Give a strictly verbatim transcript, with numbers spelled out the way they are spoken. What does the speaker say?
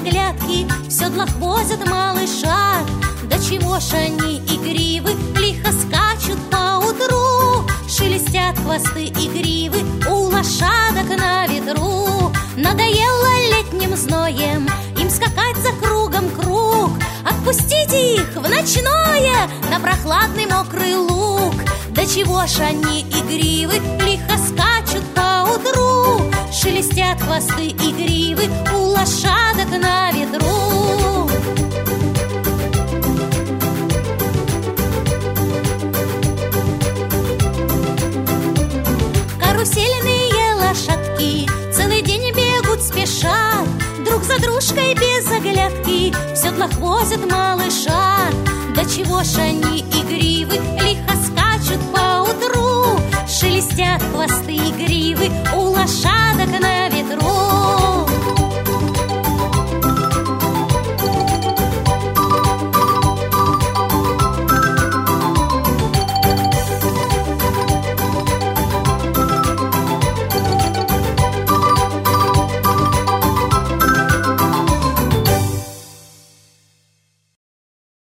оглядки в седлах возят малыша. Да чего ж они игривы, лихо скачут поутру, шелестят хвосты и гривы у лошадок на ветру. Надоело летним зноем им скакать за кругом круг. Отпустите их в ночное на прохладный мокрый луг. Да чего ж они игривы, лихо скачут поутру, шелестят хвосты и гривы у лошадок на ветру. Карусельные лошадки целый день бегут спеша, друг за дружкой без оглядки в седлах возят малыша. Да чего ж они игривы, лихо скачут поутру, шелестят хвосты и гривы у лошадок на